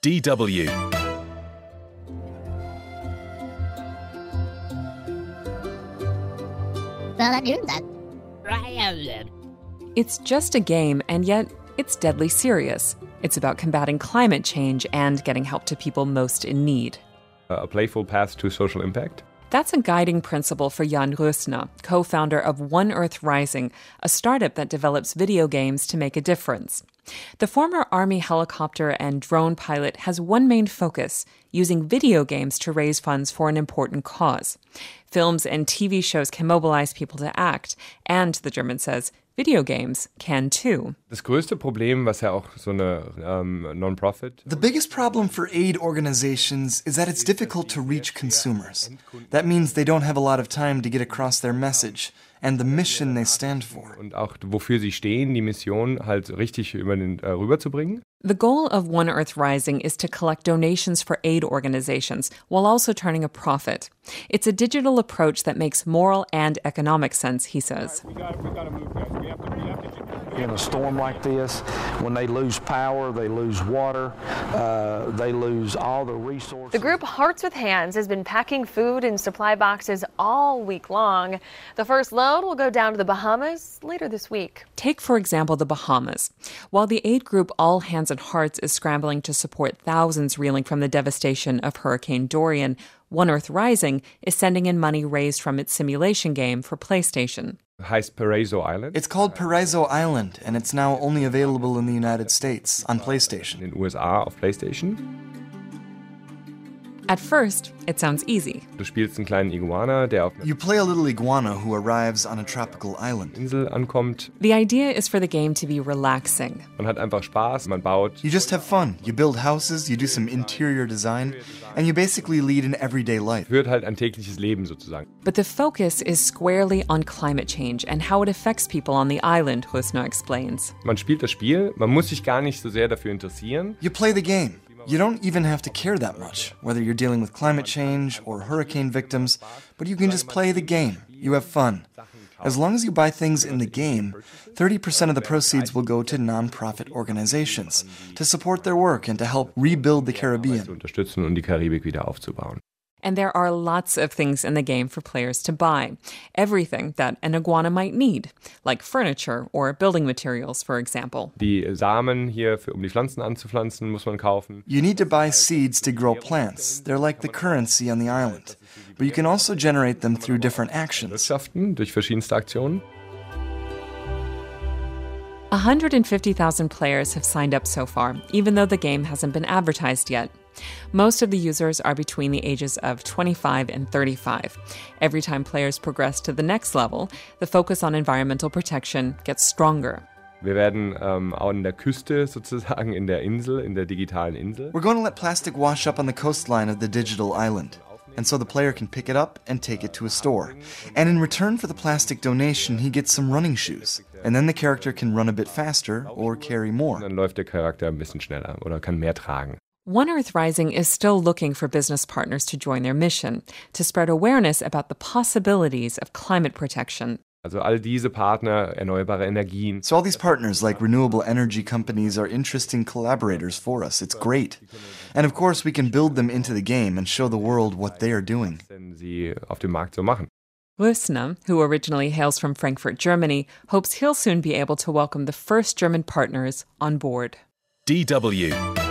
DW. It's just a game, and yet it's deadly serious. It's about combating climate change and getting help to people most in need. A playful path to social impact. That's a guiding principle for Jan Rösner, co-founder of One Earth Rising, a startup that develops video games to make a difference. The former Army helicopter and drone pilot has one main focus: using video games to raise funds for an important cause. Films and TV shows can mobilize people to act, and, the German says, video games can too. Das größte Problem, was ja auch so eine Non-Profit. The biggest problem for aid organizations is that it's difficult to reach consumers. That means they don't have a lot of time to get across their message and the mission they stand for. Und auch wofür sie stehen, die Mission halt richtig rüberzubringen. The goal of One Earth Rising is to collect donations for aid organizations while also turning a profit. It's a digital approach that makes moral and economic sense, he says. We gotta move, guys. In a storm like this, when they lose power, they lose water, they lose all the resources. The group Hearts with Hands has been packing food in supply boxes all week long. The first load will go down to the Bahamas later this week. Take, for example, the Bahamas. While the aid group All Hands and Hearts is scrambling to support thousands reeling from the devastation of Hurricane Dorian, One Earth Rising is sending in money raised from its simulation game for PlayStation. Heißt Paraiso Island. It's called Paraiso Island, and it's now only available in the United States on PlayStation. In den USA auf PlayStation. At first, it sounds easy. Du spielst einen kleinen Iguana, der auf einer You play a little iguana who arrives on a tropical island. Insel ankommt. The idea is for the game to be relaxing. Man hat einfach Spaß, man baut. You just have fun. You build houses, you do some interior design, and you basically lead an everyday life. Führt halt ein tägliches Leben sozusagen. But the focus is squarely on climate change and how it affects people on the island, Rösner explains. Man spielt das Spiel, man muss sich gar nicht so sehr dafür interessieren. You play the game. You don't even have to care that much, whether you're dealing with climate change or hurricane victims, but you can just play the game. You have fun. As long as you buy things in the game, 30% of the proceeds will go to non-profit organizations to support their work and to help rebuild the Zu Caribbean. unterstützen und die Karibik wieder aufzubauen. And there are lots of things in the game for players to buy. Everything that an iguana might need, like furniture or building materials, for example. Die Samen hier, um die Pflanzen anzupflanzen, muss man kaufen. You need to buy seeds to grow plants. They're like the currency on the island. But you can also generate them through different actions. Wirtschaften durch verschiedenste Aktionen. 150,000 players have signed up so far, even though the game hasn't been advertised yet. Most of the users are between the ages of 25 and 35. Every time players progress to the next level, the focus on environmental protection gets stronger. Wir werden an der Küste sozusagen in der Insel, in der digitalen Insel. We're going to let plastic wash up on the coastline of the digital island. And so the player can pick it up and take it to a store. And in return for the plastic donation, he gets some running shoes. And then the character can run a bit faster or carry more. Dann läuft der Charakter ein bisschen schneller oder kann mehr tragen. One Earth Rising is still looking for business partners to join their mission, to spread awareness about the possibilities of climate protection. Also all diese Partner, erneuerbare Energien. So all these partners like renewable energy companies are interesting collaborators for us. It's great. And of course, we can build them into the game and show the world what they are doing. Sie auf dem Markt so machen. Rösner, who originally hails from Frankfurt, Germany, hopes he'll soon be able to welcome the first German partners on board. DW.